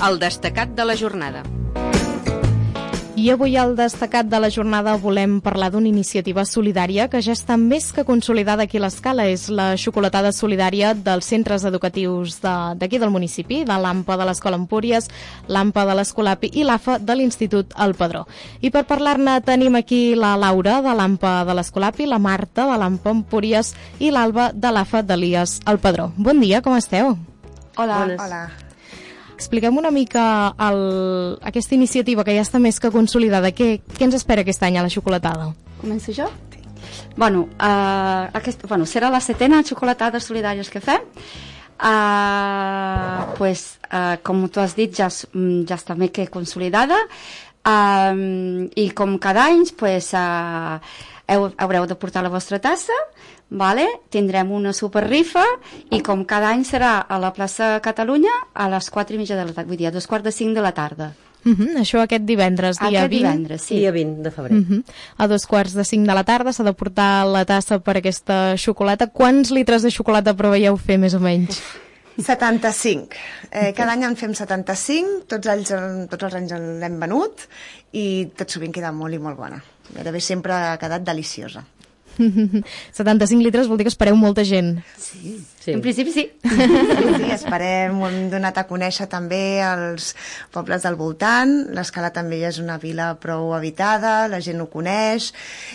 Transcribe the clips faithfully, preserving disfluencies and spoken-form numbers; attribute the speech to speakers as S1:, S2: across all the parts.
S1: el destacat de la jornada.
S2: I avui al destacat de la jornada volem parlar d'una iniciativa solidària que ja està més que consolidada aquí a l'Escala. És la xocolatada solidària dels centres educatius d'aquí de, del municipi, de l'A M P A de l'Escola Empúries, l'A M P A de l'Escolapi i l'A F A de l'Institut El Padró. I per parlar-ne tenim aquí la Laura de l'A M P A de l'Escolapi, la Marta de l'A M P A Empúries i l'Alba de l'A F A de l'I A S El Padró. Bon dia, com esteu?
S3: Hola.
S4: Bones.
S3: Hola.
S2: Expliquem una mica el, aquesta iniciativa que ja està més que consolidada. Què, què ens espera aquest any a la xocolatada?
S3: Començo jo? Sí. Bueno, uh, aquest, bueno, serà la setena xocolatada solidàries que fem. Uh, pues, uh, com tu has dit, ja, ja està més que consolidada. Uh, I com cada any, pues, uh, heu, haureu de portar la vostra tassa. Vale? Tindrem una super rifa i com cada any serà a la plaça Catalunya a les quatre i mitja de la tarda, vull dir, a dos quarts de cinc de la tarda.
S2: Uh -huh, això aquest divendres, dia
S3: aquest
S2: vint.
S3: Divendres, sí.
S4: Dia vint de febrer.
S2: Uh -huh. A dos quarts de cinc de la tarda s'ha de portar la tassa per aquesta xocolata. Quants litres de xocolata preveieu fer, més o menys?
S5: setanta-cinc. Eh, cada any en fem setanta-cinc, tots els, tots els anys l'hem venut i tot sovint queda molt i molt bona. Gairebé sempre ha quedat deliciosa.
S2: setanta-cinc litres vol dir que espereu molta gent.
S3: Sí, sí. En principi sí.
S5: Sí, sí, esperem, ho hem donat a conèixer també als pobles del voltant. L'Escala també ja és una vila prou habitada, la gent ho coneix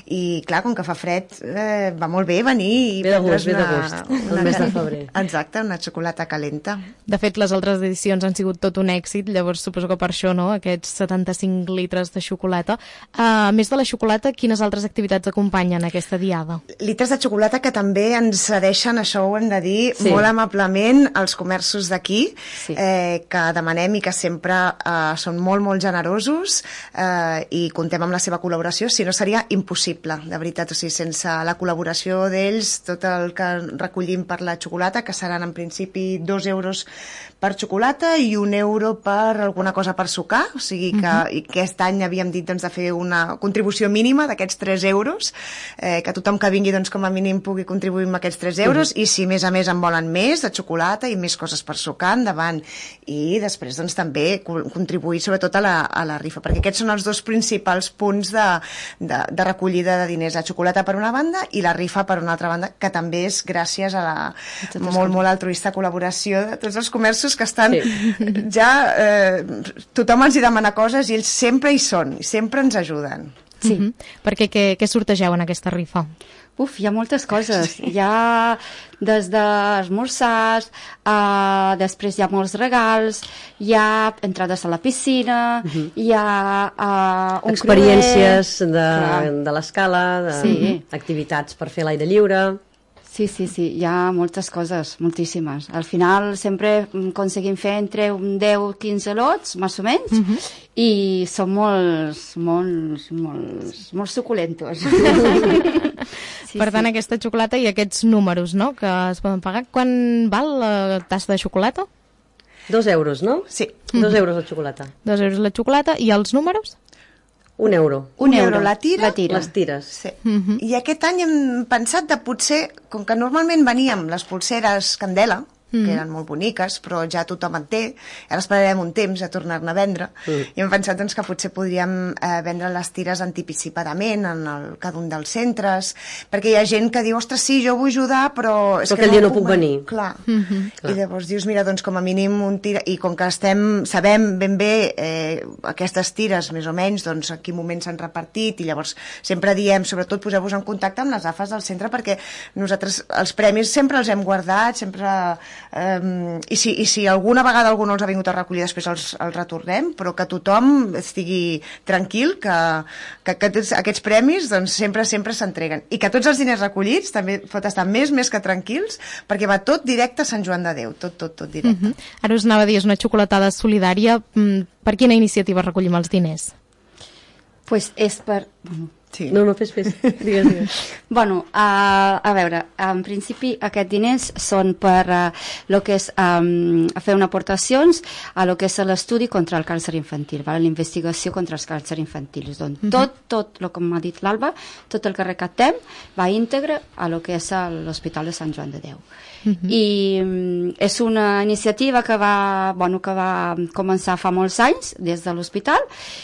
S5: i clar, com que fa fred eh, va molt bé venir i
S4: ve de gust, ve de
S5: una,
S4: gust,
S5: una,
S4: el mes de febrer.
S5: Exacte, una xocolata calenta.
S2: De fet, les altres edicions han sigut tot un èxit, llavors suposo que per això, no?, aquests setanta-cinc litres de xocolata. A més de la xocolata, quines altres activitats acompanyen aquesta diada?
S5: Litres de xocolata que també ens cedeixen, això ho hem de dir,
S4: sí.
S5: molt amablement als comerços d'aquí,
S3: sí.
S5: eh, que demanem i que sempre eh, són molt, molt generosos eh, i contem amb la seva col·laboració, si no seria impossible, de veritat. O sigui, sense la col·laboració d'ells, tot el que recollim per la xocolata, que seran en principi dos euros per xocolata i un euro per alguna cosa per sucar, o sigui que uh-huh. i aquest any havíem dit doncs, de fer una contribució mínima d'aquests tres euros, eh, que tothom que vingui doncs, com a mínim pugui contribuir amb aquests tres euros, uh-huh. i si a més a més en volen més de xocolata i més coses per sucar, endavant. I després doncs, també contribuir sobretot a la, a la rifa, perquè aquests són els dos principals punts de, de, de recollida de diners, la xocolata per una banda i la rifa per una altra banda, que també és gràcies a la molt, molt altruista col·laboració de tots els comerços que estan sí. ja, eh, tothom els hi demana coses i ells sempre hi són, i sempre ens ajuden.
S2: Sí. Uh-huh. Perquè què, què sortegeu en aquesta rifa?
S3: Uf, hi ha moltes coses. Sí. Hi ha des d'esmorzars, uh, després hi ha molts regals, hi ha entrades a la piscina, uh-huh. hi ha uh, un
S4: experiències de, de l'Escala, de,
S3: sí.
S4: activitats per fer l'aire lliure.
S3: Sí, sí, sí, hi ha moltes coses, moltíssimes. Al final sempre aconseguim fer entre un deu a quinze lots, més o menys, uh-huh. i són molts, molts, molts, molts suculentos.
S2: Sí, per tant, sí. Aquesta xocolata i aquests números, no?, que es poden pagar. Quan val la tassa de xocolata?
S4: Dos euros, no?
S5: Sí.
S4: Dos euros la xocolata.
S2: Dos euros la xocolata. I els números?
S4: Un euro.
S5: Un, un euro, euro la tira?
S3: La tira.
S4: Les tires.
S5: Sí. Uh-huh. I aquest any hem pensat de potser, com que normalment veníem les pulseres Candela, mm. que eren molt boniques, però ja tothom en té, ara esperarem un temps a tornar-ne a vendre, mm. i hem pensat doncs, que potser podríem eh, vendre les tires anticipadament en el, cada un dels centres, perquè hi ha gent que diu, ostres, sí, jo vull ajudar, però... És
S4: però
S5: que
S4: aquell
S5: no
S4: dia no puc venir.
S5: Clar.
S2: Mm-hmm.
S5: I llavors dius, mira, doncs com a mínim un tira... I com que estem, sabem ben bé eh, aquestes tires, més o menys, doncs a quin moment s'han repartit, i llavors sempre diem, sobretot, poseu-vos en contacte amb les A F As del centre, perquè nosaltres els premis sempre els hem guardat, sempre... Um, i, si, i si alguna vegada algú no els ha vingut a recollir, després els, els retornem, però que tothom estigui tranquil que, que, que tots aquests premis doncs, sempre sempre s'entreguen, i que tots els diners recollits també pot estar més més que tranquils, perquè va tot directe a Sant Joan de Déu, tot, tot, tot directe.
S2: Uh-huh. Ara us anava a dir, és una xocolatada solidària. Per quina iniciativa recollim els diners?
S3: Pues és per...
S5: Sí.
S4: No, no, fes, fes. Digues, digues.
S3: Bueno, uh, a veure, en principi aquests diners són per uh, lo que és um, fer una aportacions a lo que és l'estudi contra el càncer infantil, vale? La investigació contra els càncer infantils. Doncs uh-huh. tot, tot, el que m'ha dit l'Alba, tot el que recaptem va íntegre a lo que és l'Hospital de Sant Joan de Déu. Uh-huh. I um, és una iniciativa que va, bueno, que va començar fa molts anys des de l'hospital,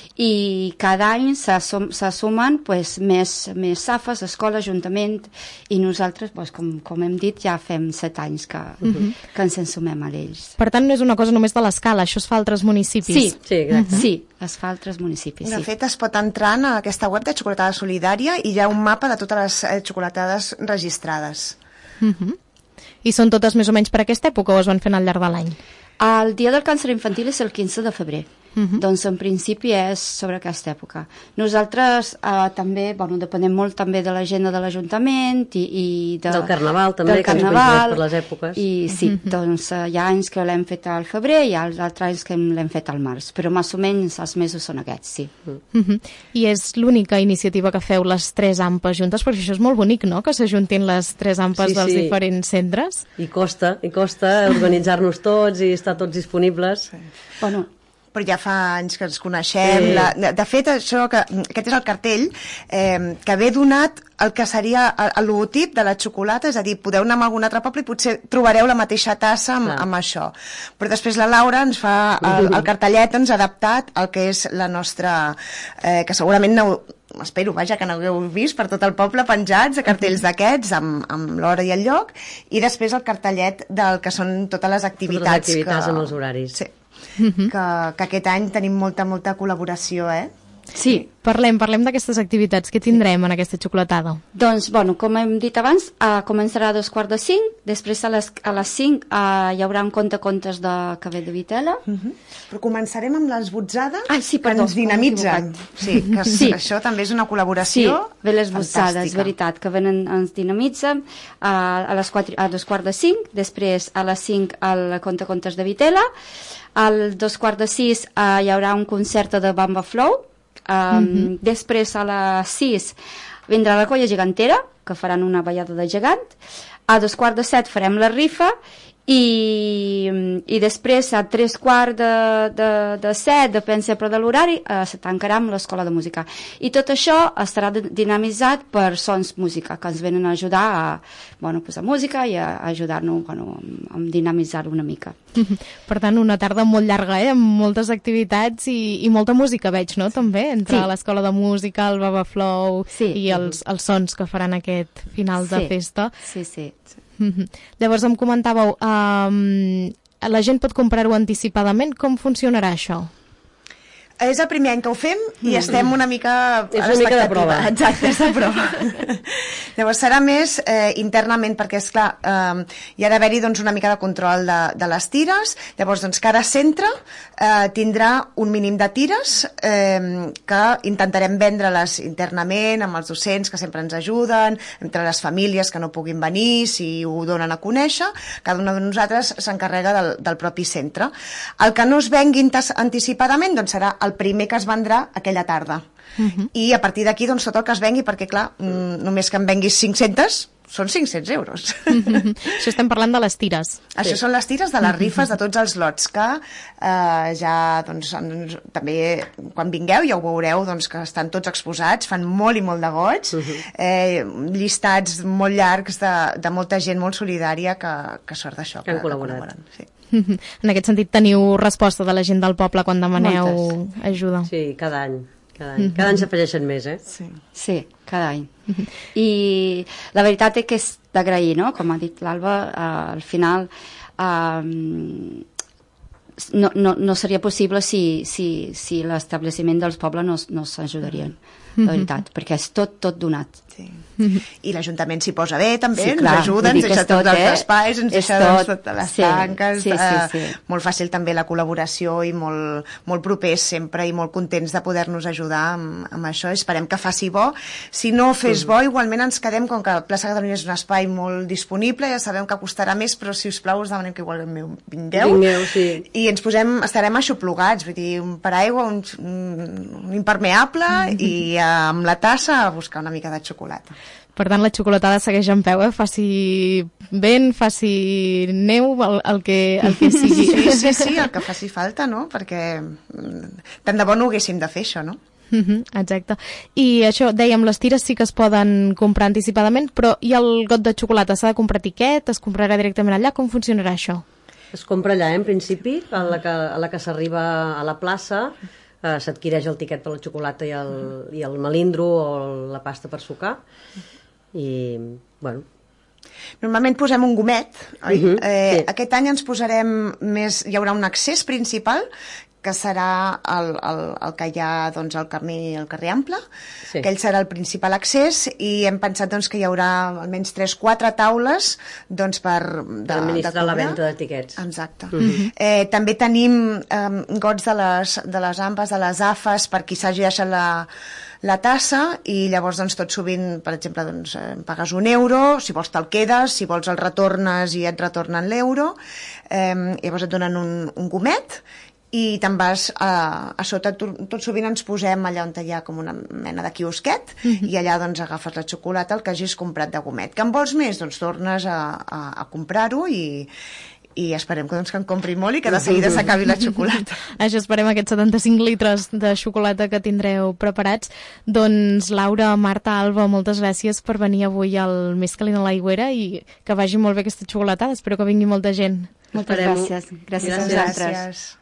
S3: i cada any se, sum, se sumen pues, més, més safes, escola, ajuntament, i nosaltres, pues, com, com hem dit, ja fem set anys que, uh-huh. que ens en sumem a ells.
S2: Per tant, no és una cosa només de l'Escala, això es fa a altres municipis.
S3: Sí,
S4: sí, exacte.
S3: Uh-huh. Sí, es fa a altres municipis.
S5: De
S3: sí.
S5: fet, es pot entrar en aquesta web de Xocolatada Solidària i hi ha un mapa de totes les eh, xocolatades registrades.
S2: Uh-huh. I són totes més o menys per aquesta època o es van fent al llarg de l'any?
S3: El dia del càncer infantil és el quinze de febrer.
S2: Uh-huh.
S3: Doncs en principi és sobre aquesta època. Nosaltres eh, també, bueno, depenem molt també de l'agenda de l'Ajuntament i, i de,
S4: del Carnaval també,
S3: del
S4: que ens
S3: carnaval,
S4: coincideix per les èpoques.
S3: I sí,
S2: Uh-huh.
S3: doncs eh, hi ha anys que l'hem fet al febrer i hi ha altres anys que l'hem fet al març, però més o menys els mesos són aquests, sí.
S2: Uh-huh. I és l'única iniciativa que feu les tres ampes juntes, perquè això és molt bonic, no?, que s'ajuntin les tres ampes
S4: Sí,
S2: dels
S4: sí.
S2: diferents centres.
S4: I costa, i costa organitzar-nos tots i estar tots disponibles.
S3: Bueno,
S5: Però ja fa anys que ens coneixem.
S4: Sí.
S5: La, de fet, això que, aquest és el cartell eh, que ve donat el que seria el, el logotip de la xocolata, és a dir, podeu anar a algun altre poble i potser trobareu la mateixa tassa amb, amb això. Però després la Laura ens fa el, el cartellet ens ha adaptat al que és la nostra... Eh, que segurament no, espero, vaja, que n'hagueu vist per tot el poble penjats de cartells d'aquests amb, amb l'hora i el lloc, i després el cartellet del que són totes les activitats.
S4: Totes les activitats
S5: que,
S4: amb els horaris.
S5: Sí. Uh-huh. que, que aquest any tenim molta, molta col·laboració, eh?
S3: sí.
S2: Parlem, parlem d'aquestes activitats. Què tindrem en aquesta xocolatada?
S3: Doncs, bueno, com hem dit abans, uh, començarà a dos quarts de cinc, després a les, a les cinc uh, hi haurà un conte-contes de Cabell de Vitela.
S5: Uh-huh. Però començarem amb l'esbotzada,
S3: Ai, sí, perdó,
S5: que ens dinamitzen. Sí, que
S3: Sí.
S5: això també és una
S3: Sí,
S5: col·laboració
S3: ve les bossades, és
S5: fantàstica.
S3: veritat, que venen, ens dinamitzen uh, a, les quatre, a dos quarts de cinc, després a les cinc el conte-contes de Vitela, al dos quarts de sis uh, hi haurà un concert de Bamba Flow, um, mm-hmm. després a les sis vindrà la colla gegantera, que faran una ballada de gegant, a dos quarts de set farem la rifa, i, i després a tres quarts de, de, de set, depèn sempre de l'horari, eh, se tancarà amb l'escola de música. I tot això estarà dinamitzat per Sons Música, que ens venen a ajudar a, bueno, pues a música i a, a ajudar-nos, bueno, a dinamitzar-ho una mica.
S2: Per tant, una tarda molt llarga, eh? Amb moltes activitats i, i molta música, veig, no?, també, entre
S3: Sí.
S2: l'escola de música, el Baba Flow
S3: Sí.
S2: i els, els sons que faran aquest final de
S3: Sí.
S2: festa.
S3: Sí, sí.
S2: Mhm. Llavors em comentàveu, um, la gent pot comprar-ho anticipadament, com funcionarà això?
S5: És el primer any que ho fem i estem una mica...
S4: És
S5: a
S4: una mica de
S5: l'expectativa.
S4: prova.
S5: Exacte, és de prova. Llavors serà més eh, internament, perquè, esclar, eh, hi ha d'haver-hi doncs, una mica de control de, de les tires. Llavors, doncs, cada centre eh, tindrà un mínim de tires eh, que intentarem vendre-les internament amb els docents que sempre ens ajuden, entre les famílies que no puguin venir, si ho donen a conèixer. Cada una de nosaltres s'encarrega del, del propi centre. El que no es vengui anticipadament doncs, serà el primer que es vendrà aquella tarda. Uh-huh. I a partir d'aquí, doncs, tot el que es vengui, perquè, clar, mm, només que en venguis cinc-centes, són cinc-cents euros.
S2: Mhm. Això estem parlant de les tires.
S5: Això són les tires de les rifes de tots els lots, que eh, ja, doncs, en, també, quan vingueu, ja ho veureu, doncs, que estan tots exposats, fan molt i molt de goig, eh, llistats molt llargs de, de molta gent molt solidària que, que sort d'això.
S4: Que han col·laborat.
S5: col·laboren, sí.
S2: Mhm. En aquest sentit, teniu resposta de la gent del poble quan demaneu
S3: Moltes.
S2: ajuda.
S4: Sí, cada any. Cada any, cada any s'afegeixen més, eh?
S5: Sí.
S3: Sí, cada any. I la veritat és que és d'agrair, no? Com ha dit l'Alba, eh, al final eh, no, no, no seria possible si, si, si l'establiment dels pobles no, no s'ajudarien, la veritat, perquè és tot, tot donat.
S5: Sí. I l'Ajuntament s'hi posa bé, també,
S3: Sí,
S5: ens
S3: clar,
S5: ajuda,
S3: vull
S5: ens
S3: dir que
S5: deixa
S3: és tot,
S5: tots els
S3: eh?
S5: espais, ens
S3: És
S5: deixa doncs,
S3: tot.
S5: totes les
S3: Sí,
S5: tanques,
S3: sí, sí,
S5: eh,
S3: sí.
S5: molt fàcil també la col·laboració i molt, molt propers sempre i molt contents de poder-nos ajudar amb, amb això. Esperem que faci bo. Si no fes bo, igualment ens quedem, com que Plaça Catalunya és un espai molt disponible, ja sabem que costarà més, però si us plau us demanem que igual vingueu.
S4: Vingueu, sí.
S5: I ens posem, estarem aixoplugats, vull dir, un paraigua, un, un impermeable i eh, amb la tassa a buscar una mica de xocolata.
S2: Per tant, la xocolatada segueix en peu, eh? Faci vent, faci neu, el, el, que, el que sigui.
S5: Sí, sí, sí, el que faci falta, no? Perquè mm, tant de bo no ho haguéssim de fer, això, no?
S2: Uh-huh, exacte. I això, dèiem, les tires sí que es poden comprar anticipadament, però i el got de xocolata s'ha de comprar tiquet? Es comprarà directament allà? Com funcionarà això?
S4: Es compra allà, eh, en principi, a la que, a la que s'arriba a la plaça, eh, s'adquireix el tiquet per la xocolata i el, i el melindro o la pasta per sucar. I, bueno...
S5: Normalment posem un gomet, oi?
S4: Uh-huh,
S5: eh,
S4: sí.
S5: Aquest any ens posarem més... Hi haurà un accés principal, que serà el, el, el que hi ha doncs, al camí, al carrer Ample,
S4: Sí.
S5: Aquell serà el principal accés, i hem pensat doncs, que hi haurà almenys tres o quatre taules doncs, per, de,
S4: Per administrar
S5: de
S4: la
S5: cobrar.
S4: venda de tiquets.
S5: Exacte.
S4: Mhm.
S5: eh, també tenim eh, gots de les, de les ambes, de les afes, per qui s'hagi deixat la, la tassa, i llavors doncs, tot sovint, per exemple, doncs, eh, pagues un euro, si vols te'l quedes, si vols el retornes i et retornen l'euro, eh, llavors et donen un, un gomet, i te'n vas a, a sota, tot, tot sovint ens posem allà on hi ha com una mena de quiosquet, mm-hmm. i allà doncs agafes la xocolata, el que hagis comprat de gomet. Que en vols més? Doncs tornes a, a, a comprar-ho i, i esperem que, doncs, que en compri molt i que de seguida s'acabi la xocolata.
S2: Això esperem, aquests setanta-cinc litres de xocolata que tindreu preparats. Doncs Laura, Marta, Alba, moltes gràcies per venir avui al Més calent a l'aigüera i que vagi molt bé aquesta xocolatada. Espero que vingui molta gent.
S3: Moltes
S4: Esperem-ho.
S3: gràcies. Gràcies a
S4: Gràcies.
S3: vosaltres.
S5: Gràcies.